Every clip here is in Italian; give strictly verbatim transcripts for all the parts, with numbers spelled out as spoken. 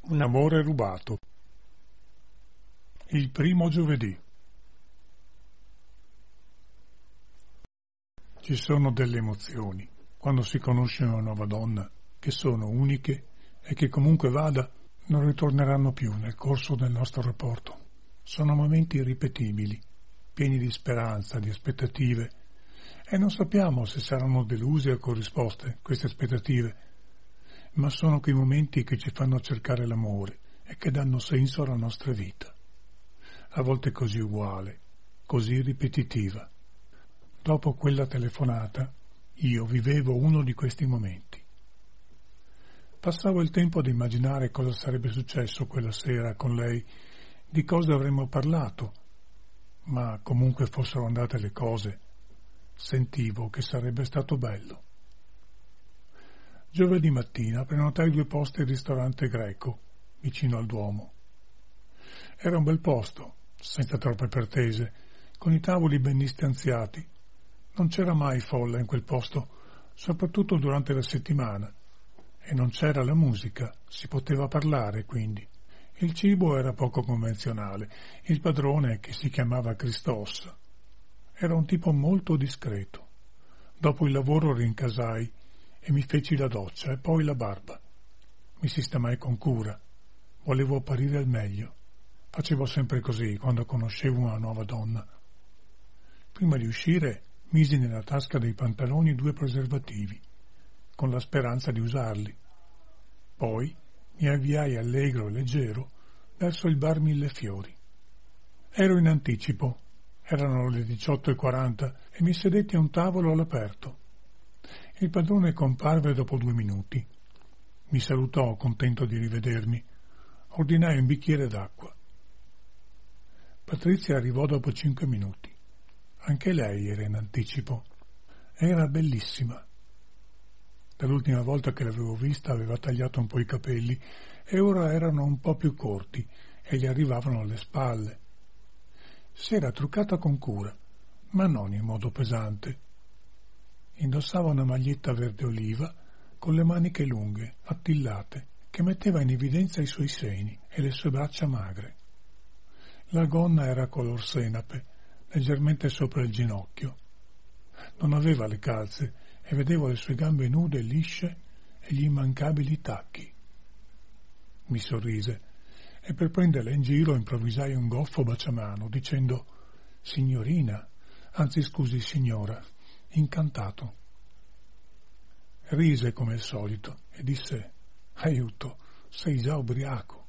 Un amore rubato. Il primo giovedì. Ci sono delle emozioni quando si conosce una nuova donna che sono uniche e che comunque vada non ritorneranno più nel corso del nostro rapporto. Sono momenti irripetibili, pieni di speranza, di aspettative, e non sappiamo se saranno deluse o corrisposte queste aspettative, ma sono quei momenti che ci fanno cercare l'amore e che danno senso alla nostra vita, a volte così uguale, così ripetitiva. Dopo quella telefonata, io vivevo uno di questi momenti. Passavo il tempo ad immaginare cosa sarebbe successo quella sera con lei, di cosa avremmo parlato, ma comunque fossero andate le cose, sentivo che sarebbe stato bello. Giovedì mattina prenotai due posti al ristorante greco, vicino al Duomo. Era un bel posto, senza troppe pretese, con i tavoli ben distanziati. Non c'era mai folla in quel posto, soprattutto durante la settimana, e non c'era la musica, si poteva parlare quindi. Il cibo era poco convenzionale, il padrone, che si chiamava Christos, era un tipo molto discreto. Dopo il lavoro rincasai e mi feci la doccia e poi la barba. Mi sistemai con cura, volevo apparire al meglio. Facevo sempre così quando conoscevo una nuova donna. Prima di uscire misi nella tasca dei pantaloni due preservativi, con la speranza di usarli. Poi mi avviai allegro e leggero verso il bar Millefiori. Ero in anticipo, erano le diciotto e quaranta e mi sedetti a un tavolo all'aperto. Il padrone comparve dopo due minuti. Mi salutò, contento di rivedermi. Ordinai un bicchiere d'acqua. Patrizia arrivò dopo cinque minuti. Anche lei era in anticipo. Era bellissima. Dall'ultima volta che l'avevo vista aveva tagliato un po' i capelli e ora erano un po' più corti e gli arrivavano alle spalle. Si era truccata con cura, ma non in modo pesante. Indossava una maglietta verde oliva con le maniche lunghe, attillate, che metteva in evidenza i suoi seni e le sue braccia magre. La gonna era color senape, leggermente sopra il ginocchio. Non aveva le calze e vedevo le sue gambe nude e lisce e gli immancabili tacchi. Mi sorrise e per prenderla in giro improvvisai un goffo baciamano dicendo «Signorina, anzi scusi signora», incantato. Rise come al solito e disse «Aiuto, sei già ubriaco».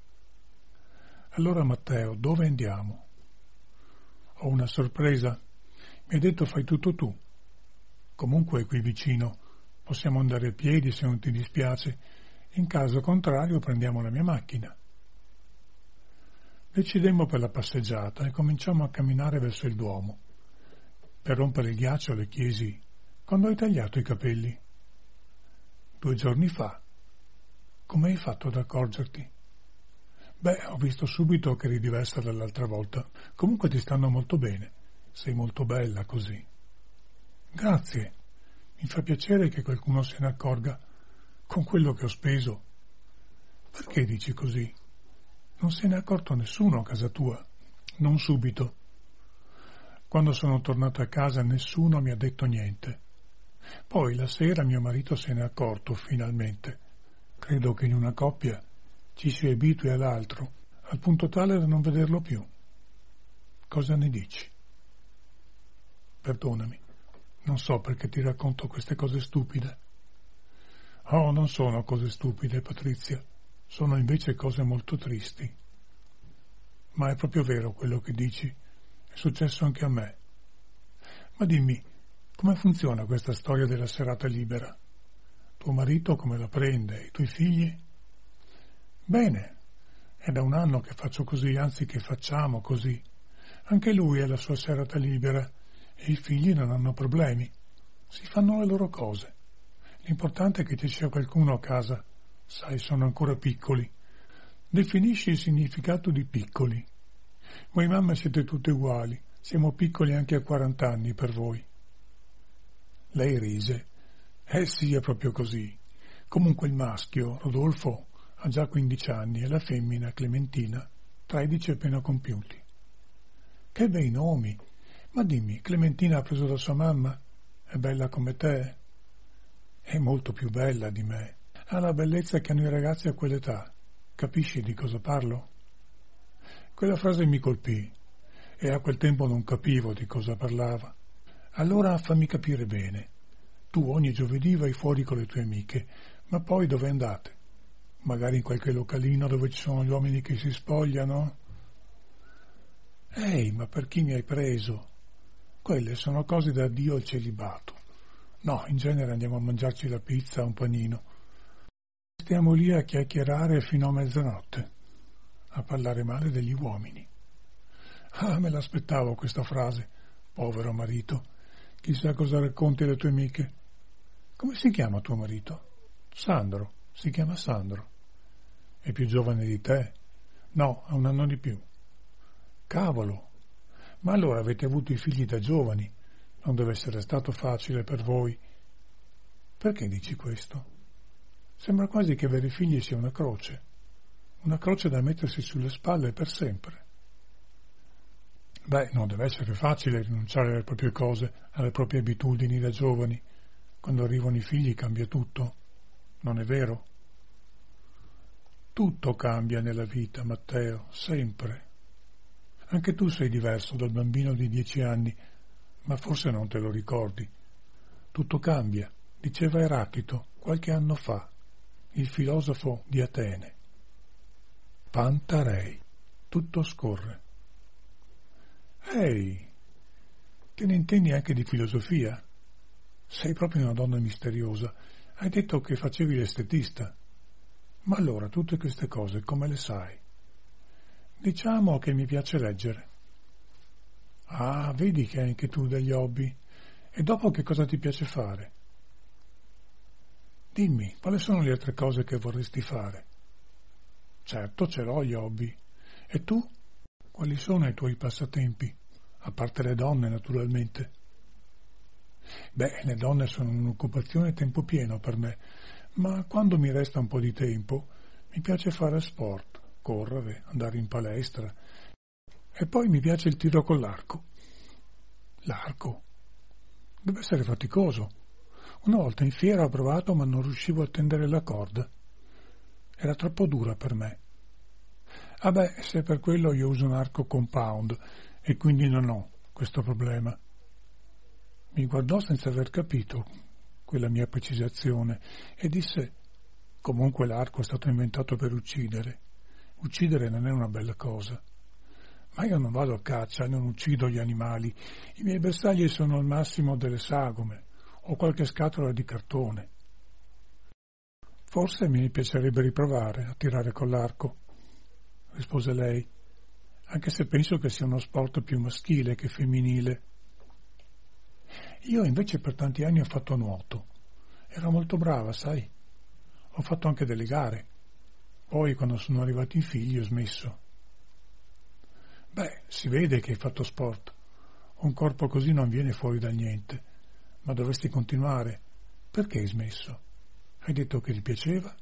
Allora Matteo, dove andiamo? Ho una sorpresa. Mi ha detto fai tutto tu. Comunque è qui vicino. Possiamo andare a piedi se non ti dispiace. In caso contrario prendiamo la mia macchina. Decidemmo per la passeggiata e cominciamo a camminare verso il Duomo. Per rompere il ghiaccio le chiesi «Quando hai tagliato i capelli?» «Due giorni fa». «Come hai fatto ad accorgerti?» «Beh, ho visto subito che eri diversa dall'altra volta. Comunque ti stanno molto bene. Sei molto bella così». «Grazie. Mi fa piacere che qualcuno se ne accorga. Con quello che ho speso». «Perché dici così? Non se ne è accorto nessuno a casa tua». «Non subito. Quando sono tornato a casa nessuno mi ha detto niente. Poi la sera mio marito se ne è accorto finalmente. Credo che in una coppia ci si abitui all'altro, al punto tale da non vederlo più. Cosa ne dici?» «Perdonami, non so perché ti racconto queste cose stupide». «Oh, non sono cose stupide, Patrizia, sono invece cose molto tristi. Ma è proprio vero quello che dici, è successo anche a me. Ma dimmi, come funziona questa storia della serata libera? Tuo marito come la prende? I tuoi figli?» «Bene, è da un anno che faccio così, anzi che facciamo così. Anche lui ha la sua serata libera e i figli non hanno problemi. Si fanno le loro cose. L'importante è che ci sia qualcuno a casa. Sai, sono ancora piccoli. Definisci il significato di piccoli. Voi mamme siete tutte uguali. Siamo piccoli anche a quarant'anni per voi». Lei rise. «Eh sì, è proprio così. Comunque il maschio, Rodolfo, ha già quindici anni e la femmina, Clementina, tredici appena compiuti. Che bei nomi! Ma dimmi, Clementina ha preso da sua mamma? È bella come te? È molto più bella di me. Ha la bellezza che hanno i ragazzi a quell'età. Capisci di cosa parlo? Quella frase mi colpì e a quel tempo non capivo di cosa parlava. Allora fammi capire bene. Tu ogni giovedì vai fuori con le tue amiche, ma poi dove andate? Magari in qualche localino dove ci sono gli uomini che si spogliano? Ehi, ma per chi mi hai preso? Quelle sono cose da Dio al celibato. No, in genere andiamo a mangiarci la pizza o un panino. Stiamo lì a chiacchierare fino a mezzanotte, a parlare male degli uomini. Ah, me l'aspettavo questa frase, povero marito. Chissà cosa racconti alle tue amiche. Come si chiama tuo marito? Sandro, si chiama Sandro. È più giovane di te? No, ha un anno di più. Cavolo! Ma allora avete avuto i figli da giovani. Non deve essere stato facile per voi. Perché dici questo? Sembra quasi che avere figli sia una croce. Una croce da mettersi sulle spalle per sempre. Beh, non deve essere facile rinunciare alle proprie cose, alle proprie abitudini da giovani. Quando arrivano i figli cambia tutto. Non è vero? Tutto cambia nella vita, Matteo, sempre. Anche tu sei diverso dal bambino di dieci anni, ma forse non te lo ricordi. Tutto cambia, diceva Eraclito qualche anno fa, il filosofo di Atene. Pantarei, tutto scorre. Ehi, te ne intendi anche di filosofia? Sei proprio una donna misteriosa. Hai detto che facevi l'estetista. Ma allora tutte queste cose come le sai? Diciamo che mi piace leggere. Ah, vedi che hai anche tu degli hobby. E dopo che cosa ti piace fare? Dimmi, quali sono le altre cose che vorresti fare? Certo, ce l'ho gli hobby. E tu? Quali sono i tuoi passatempi? A parte le donne, naturalmente. Beh, le donne sono un'occupazione a tempo pieno per me, ma quando mi resta un po' di tempo mi piace fare sport, correre, andare in palestra e poi mi piace il tiro con l'arco. L'arco? Deve essere faticoso. Una volta in fiera ho provato ma non riuscivo a tendere la corda. Era troppo dura per me. Ah beh, se per quello io uso un arco compound e quindi non ho questo problema. Mi guardò senza aver capito quella mia precisazione e disse: comunque l'arco è stato inventato per uccidere. Uccidere non è una bella cosa. Ma io non vado a caccia, non uccido gli animali. I miei bersagli sono al massimo delle sagome o qualche scatola di cartone. Forse mi piacerebbe riprovare a tirare con l'arco, rispose lei, anche se penso che sia uno sport più maschile che femminile. Io invece per tanti anni ho fatto nuoto. Ero molto brava, sai. Ho fatto anche delle gare. Poi, quando sono arrivati i figli, ho smesso. Beh, si vede che hai fatto sport. Un corpo così non viene fuori da niente. Ma dovresti continuare. Perché hai smesso? Hai detto che ti piaceva?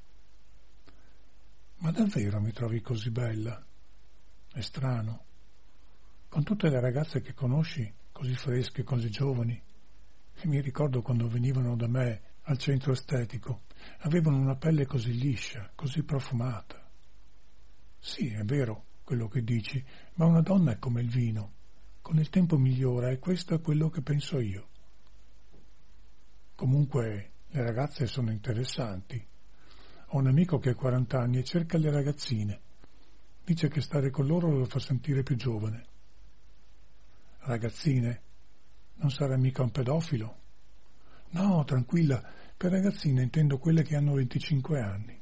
Ma davvero mi trovi così bella? È strano. Con tutte le ragazze che conosci, così fresche, così giovani, e mi ricordo quando venivano da me al centro estetico, avevano una pelle così liscia, così profumata. Sì, è vero quello che dici, ma una donna è come il vino, con il tempo migliora e questo è quello che penso io. Comunque le ragazze sono interessanti. Ho un amico che ha quaranta anni e cerca le ragazzine. Dice che stare con loro lo fa sentire più giovane. Ragazzine? Non sarà mica un pedofilo? No, tranquilla, per ragazzine intendo quelle che hanno venticinque anni.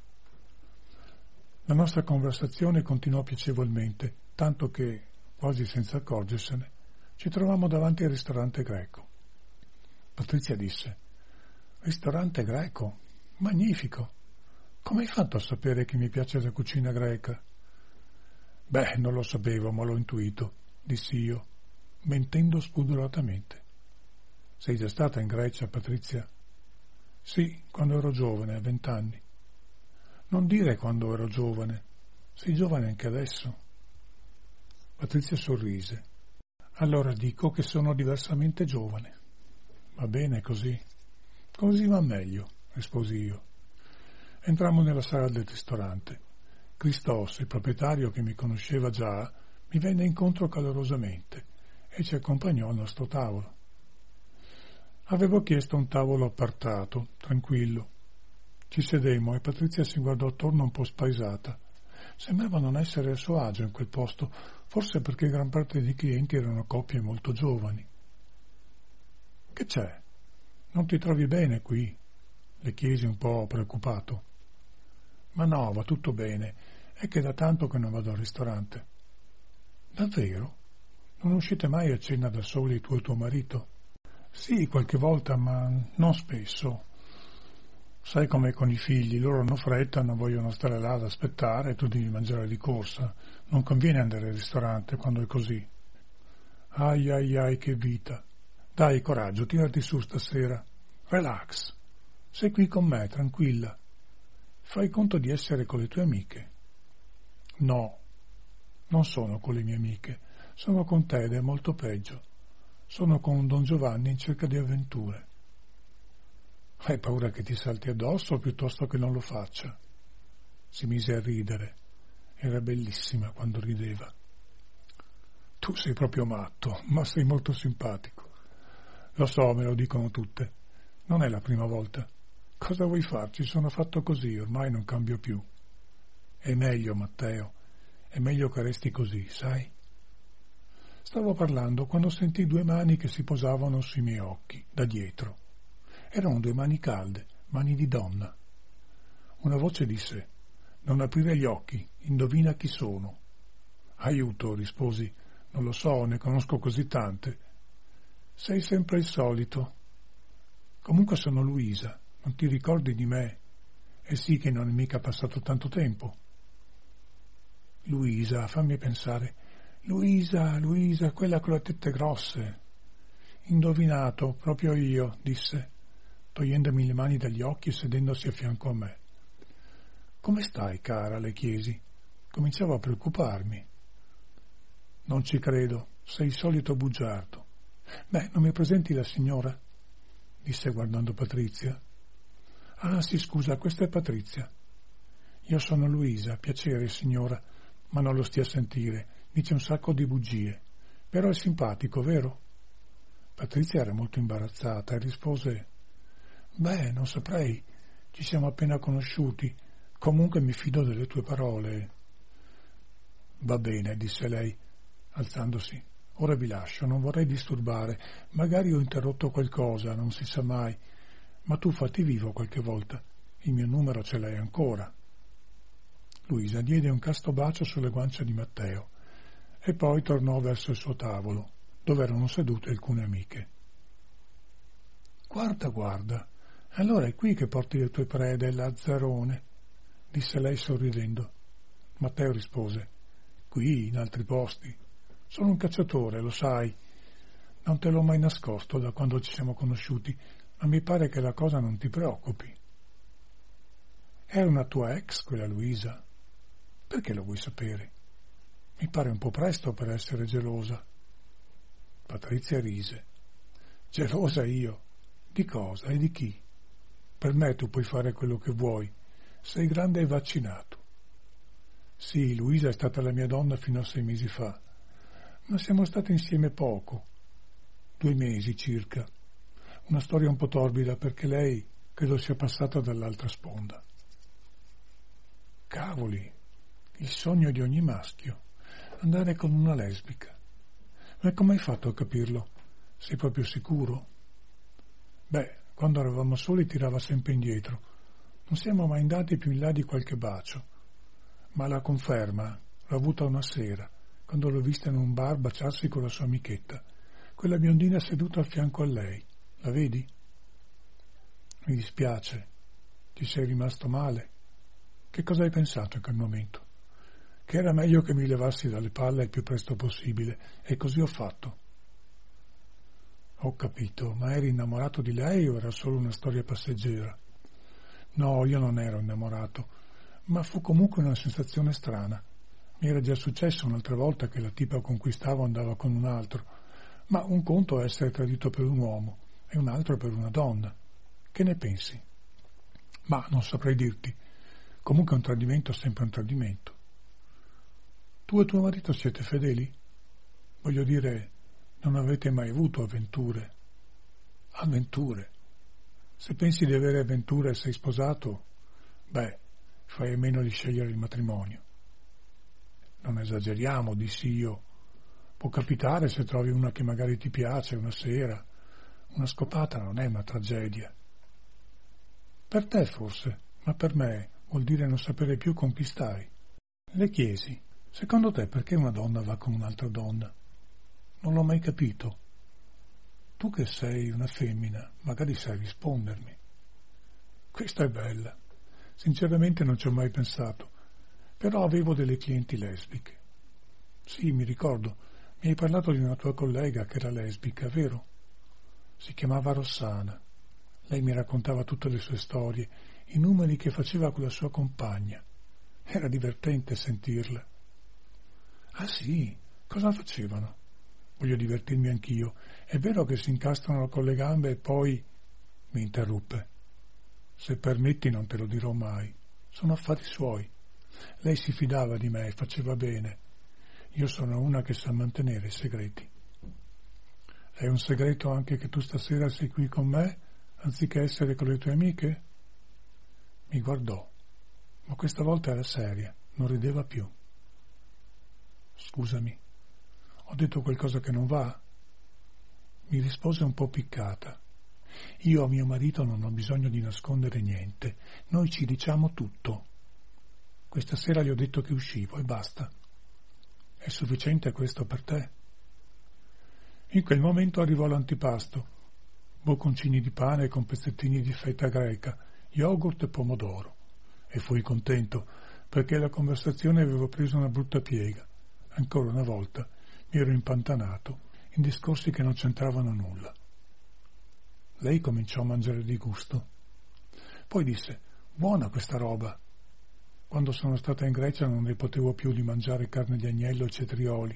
La nostra conversazione continuò piacevolmente, tanto che, quasi senza accorgersene, ci trovammo davanti al ristorante greco. Patrizia disse: ristorante greco? Magnifico! Come hai fatto a sapere che mi piace la cucina greca? Beh, non lo sapevo, ma l'ho intuito, dissi io, mentendo spudoratamente. Sei già stata in Grecia, Patrizia? Sì, quando ero giovane, a vent'anni. Non dire quando ero giovane. Sei giovane anche adesso. Patrizia sorrise. Allora dico che sono diversamente giovane. Va bene così. Così va meglio, risposi io. Entrammo nella sala del ristorante. Christos, il proprietario che mi conosceva già, mi venne incontro calorosamente e ci accompagnò al nostro tavolo. Avevo chiesto un tavolo appartato, tranquillo. Ci sedemmo e Patrizia si guardò attorno un po' spaesata. Sembrava non essere a suo agio in quel posto, forse perché gran parte dei clienti erano coppie molto giovani. Che c'è? Non ti trovi bene qui? Le chiesi un po' preoccupato. Ma no, va tutto bene, è che da tanto che non vado al ristorante. Davvero? Non uscite mai a cena da soli tu e tuo marito? Sì, qualche volta, ma non spesso. Sai com'è con i figli, loro hanno fretta, non vogliono stare là ad aspettare e tu devi mangiare di corsa. Non conviene andare al ristorante quando è così. Ai ai ai, che vita. Dai, coraggio, tirati su stasera. Relax. Sei qui con me, tranquilla. Fai conto di essere con le tue amiche. No, non sono con le mie amiche. Sono con te ed è molto peggio. Sono con Don Giovanni in cerca di avventure. Hai paura che ti salti addosso piuttosto che non lo faccia? Si mise a ridere. Era bellissima quando rideva. Tu sei proprio matto, ma sei molto simpatico. Lo so, me lo dicono tutte. Non è la prima volta. Cosa vuoi farci? Sono fatto così, ormai non cambio più. È meglio, Matteo. È meglio che resti così, sai? Stavo parlando quando sentii due mani che si posavano sui miei occhi, da dietro. Erano due mani calde, mani di donna. Una voce disse: «Non aprire gli occhi, indovina chi sono». «Aiuto», risposi, «non lo so, ne conosco così tante». «Sei sempre il solito». «Comunque sono Luisa, non ti ricordi di me?» «Eh sì, che non è mica passato tanto tempo». «Luisa, fammi pensare. Luisa, Luisa, quella con le tette grosse». «Indovinato, proprio io», disse, togliendomi le mani dagli occhi e sedendosi a fianco a me. «Come stai, cara?» le chiesi. Cominciavo a preoccuparmi. «Non ci credo, sei il solito bugiardo». «Beh, non mi presenti la signora?» disse guardando Patrizia. «Ah, sì, scusa, questa è Patrizia». «Io sono Luisa, piacere, signora, ma non lo stia a sentire, dice un sacco di bugie. Però è simpatico, vero?» Patrizia era molto imbarazzata e rispose: «Beh, non saprei, ci siamo appena conosciuti, comunque mi fido delle tue parole». «Va bene», disse lei, alzandosi. «Ora vi lascio, non vorrei disturbare, magari ho interrotto qualcosa, non si sa mai, ma tu fatti vivo qualche volta, il mio numero ce l'hai ancora». Luisa diede un casto bacio sulle guance di Matteo e poi tornò verso il suo tavolo, dove erano sedute alcune amiche. «Guarda, guarda, allora è qui che porti le tue prede, Lazzarone», disse lei sorridendo. Matteo rispose: «Qui, in altri posti. Sono un cacciatore, lo sai. Non te l'ho mai nascosto da quando ci siamo conosciuti, ma mi pare che la cosa non ti preoccupi». «È una tua ex, quella Luisa?» «Perché lo vuoi sapere? Mi pare un po' presto per essere gelosa». Patrizia rise. «Gelosa io? Di cosa e di chi? Per me tu puoi fare quello che vuoi. Sei grande e vaccinato». «Sì, Luisa è stata la mia donna fino a sei mesi fa, ma siamo stati insieme poco, due mesi circa. Una storia un po' torbida perché lei credo sia passata dall'altra sponda». «Cavoli, il sogno di ogni maschio, andare con una lesbica. Ma come hai fatto a capirlo? Sei proprio sicuro?» «Beh, quando eravamo soli tirava sempre indietro. Non siamo mai andati più in là di qualche bacio. Ma la conferma l'ho avuta una sera, quando l'ho vista in un bar baciarsi con la sua amichetta, quella biondina seduta a fianco a lei. La vedi?» «Mi dispiace. Ti sei rimasto male? Che cosa hai pensato in quel momento?» «Che era meglio che mi levassi dalle palle il più presto possibile, e così ho fatto». «Ho capito, ma eri innamorato di lei o era solo una storia passeggera?» «No, io non ero innamorato, ma fu comunque una sensazione strana. Mi era già successo un'altra volta che la tipa con cui stavo andava con un altro, ma un conto è essere tradito per un uomo e un altro per una donna. Che ne pensi? Ma non saprei dirti. Comunque un tradimento è sempre un tradimento. Tu e tuo marito siete fedeli? Voglio dire, non avete mai avuto avventure? Avventure? Se pensi di avere avventure e sei sposato, beh, fai a meno di scegliere il matrimonio. Non esageriamo, dissi io. Può capitare se trovi una che magari ti piace una sera. Una scopata non è una tragedia. Per te forse, ma per me vuol dire non sapere più con chi stai. Le chiesi, secondo te perché una donna va con un'altra donna? Non l'ho mai capito. Tu che sei una femmina, magari sai rispondermi. Questa è bella. Sinceramente non ci ho mai pensato, però avevo delle clienti lesbiche. Sì, mi ricordo, mi hai parlato di una tua collega che era lesbica, vero? Si chiamava Rossana. Lei mi raccontava tutte le sue storie, i numeri che faceva con la sua compagna. Era divertente sentirla. Ah sì? Cosa facevano? Voglio divertirmi anch'io. È vero che si incastrano con le gambe e poi... Mi interruppe. Se permetti non te lo dirò mai. Sono affari suoi. Lei si fidava di me e faceva bene. Io sono una che sa mantenere i segreti. È un segreto anche che tu stasera sei qui con me, anziché essere con le tue amiche? Mi guardò, ma questa volta era seria, non rideva più. Scusami, ho detto qualcosa che non va? Mi rispose un po' piccata. Io a mio marito non ho bisogno di nascondere niente, noi ci diciamo tutto. Questa sera gli ho detto che uscivo e basta. È sufficiente questo per te? In quel momento arrivò l'antipasto, bocconcini di pane con pezzettini di feta greca, yogurt e pomodoro. E fui contento, perché la conversazione aveva preso una brutta piega. Ancora una volta mi ero impantanato in discorsi che non c'entravano nulla. Lei cominciò a mangiare di gusto. Poi disse, buona questa roba. Quando sono stata in Grecia non ne potevo più di mangiare carne di agnello e cetrioli.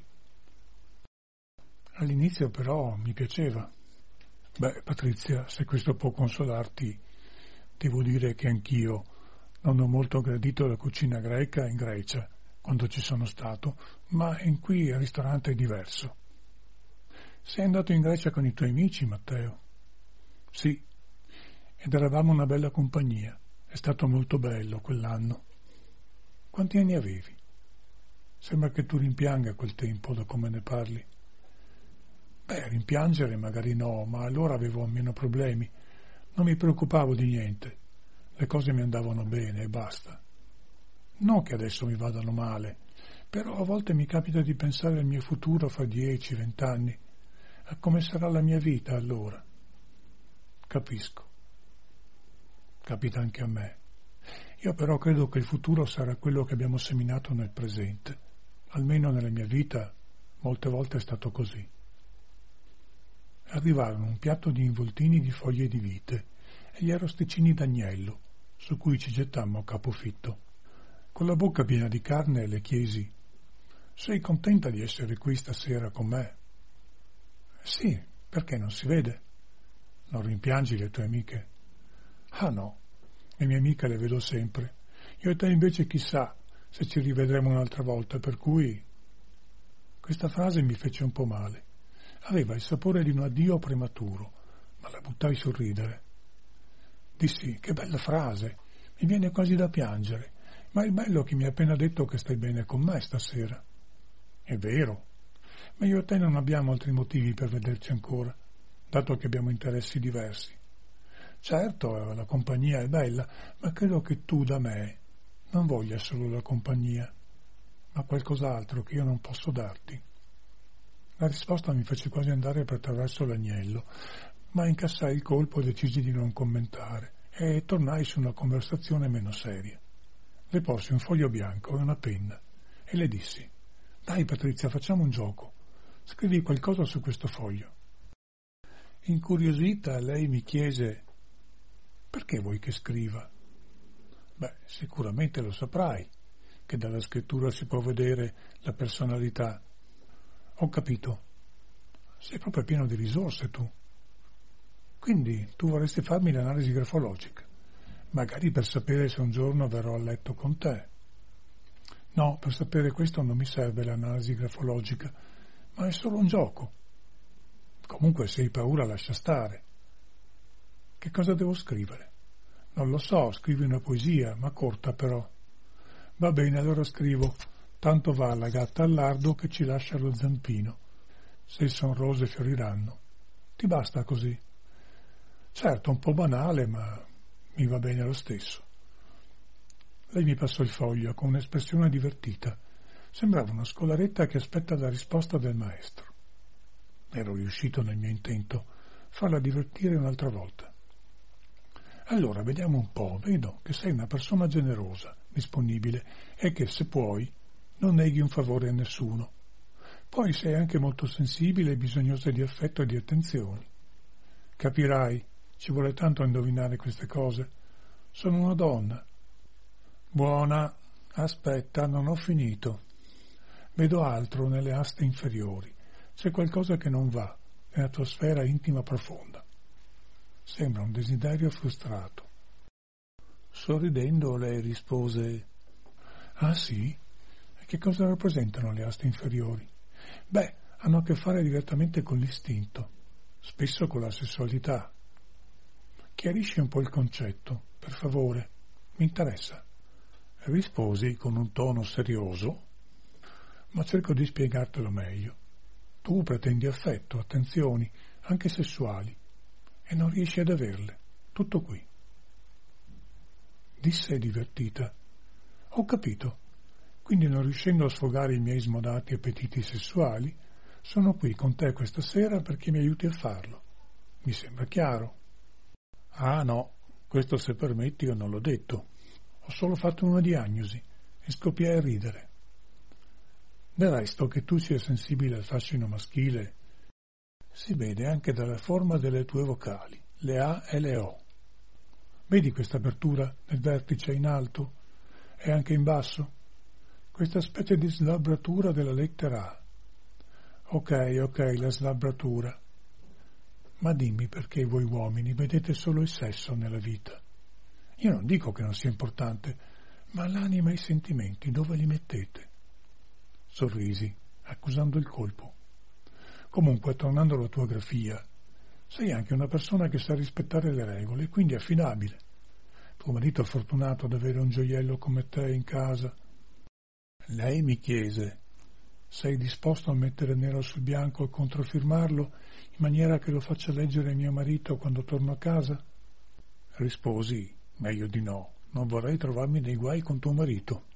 All'inizio però mi piaceva. Beh, Patrizia, se questo può consolarti, devo dire che anch'io non ho molto gradito la cucina greca in Grecia, quando ci sono stato, ma in qui il ristorante è diverso. Sei andato in Grecia con i tuoi amici, Matteo? Sì, ed eravamo una bella compagnia. È stato molto bello quell'anno. Quanti anni avevi? Sembra che tu rimpianga quel tempo da come ne parli. Beh, rimpiangere magari no, ma allora avevo meno problemi. Non mi preoccupavo di niente. Le cose mi andavano bene e basta. Non che adesso mi vadano male, però a volte mi capita di pensare al mio futuro fra dieci, vent'anni, a come sarà la mia vita allora. Capisco. Capita anche a me. Io però credo che il futuro sarà quello che abbiamo seminato nel presente. Almeno nella mia vita molte volte è stato così. Arrivarono un piatto di involtini di foglie di vite e gli arrosticini d'agnello, su cui ci gettammo a capofitto. Con la bocca piena di carne le chiesi, sei contenta di essere qui stasera con me? Sì, perché non si vede? Non rimpiangi le tue amiche? Ah no, le mie amiche le vedo sempre. Io e te invece chissà se ci rivedremo un'altra volta, per cui... Questa frase mi fece un po' male. Aveva il sapore di un addio prematuro, ma la buttai sul ridere. Dissi, che bella frase, mi viene quasi da piangere, ma il bello che mi ha appena detto che stai bene con me stasera. È vero, ma io e te non abbiamo altri motivi per vederci ancora, dato che abbiamo interessi diversi. Certo, la compagnia è bella, ma credo che tu da me non voglia solo la compagnia, ma qualcos'altro che io non posso darti. La risposta mi fece quasi andare per attraverso l'agnello, ma incassai il colpo e decisi di non commentare e tornai su una conversazione meno seria. Le porsi un foglio bianco e una penna e le dissi, dai Patrizia, facciamo un gioco, scrivi qualcosa su questo foglio. Incuriosita lei mi chiese, perché vuoi che scriva? Beh, sicuramente lo saprai, che dalla scrittura si può vedere la personalità. Ho capito. Sei proprio pieno di risorse tu. Quindi tu vorresti farmi l'analisi grafologica, magari per sapere se un giorno verrò a letto con te. No, per sapere questo non mi serve l'analisi grafologica, ma è solo un gioco. Comunque se hai paura lascia stare. Che cosa devo scrivere? Non lo so, scrivi una poesia, ma corta però. Va bene, allora scrivo: tanto va la gatta al lardo che ci lascia lo zampino. Se son rose fioriranno. Ti basta così? Certo, un po' banale, ma mi va bene lo stesso. Lei mi passò il foglio con un'espressione divertita. Sembrava una scolaretta che aspetta la risposta del maestro. Ero riuscito nel mio intento, farla divertire un'altra volta. Allora, vediamo un po', vedo che sei una persona generosa, disponibile e che, se puoi, non neghi un favore a nessuno. Poi sei anche molto sensibile e bisognosa di affetto e di attenzioni. Capirai, ci vuole tanto a indovinare queste cose. Sono una donna. Buona, aspetta, non ho finito. Vedo altro nelle aste inferiori. C'è qualcosa che non va nella tua sfera intima profonda. Sembra un desiderio frustrato. Sorridendo lei rispose: ah sì? E che cosa rappresentano le aste inferiori? Beh, hanno a che fare direttamente con l'istinto, spesso con la sessualità. Chiarisci un po' il concetto, per favore, mi interessa. Risposi con un tono serioso: ma cerco di spiegartelo meglio. Tu pretendi affetto, attenzioni, anche sessuali, e non riesci ad averle. Tutto qui. Disse divertita: ho capito. Quindi, non riuscendo a sfogare i miei smodati appetiti sessuali, sono qui con te questa sera perché mi aiuti a farlo. Mi sembra chiaro? Ah no, questo, se permetti, io non l'ho detto. Ho solo fatto una diagnosi e scoppiai a ridere. Del resto, che tu sia sensibile al fascino maschile si vede anche dalla forma delle tue vocali, le A e le O. Vedi questa apertura nel vertice in alto e anche in basso? Questa specie di slabratura della lettera A. Ok, ok, la slabratura. Ma dimmi perché voi uomini vedete solo il sesso nella vita. Io non dico che non sia importante, ma l'anima e i sentimenti dove li mettete? Sorrisi, accusando il colpo. Comunque, tornando alla tua grafia, sei anche una persona che sa rispettare le regole, quindi affidabile. Tuo marito è fortunato ad avere un gioiello come te in casa. Lei mi chiese: sei disposto a mettere nero sul bianco e controfirmarlo in maniera che lo faccia leggere mio marito quando torno a casa? Risposi: meglio di no, non vorrei trovarmi nei guai con tuo marito.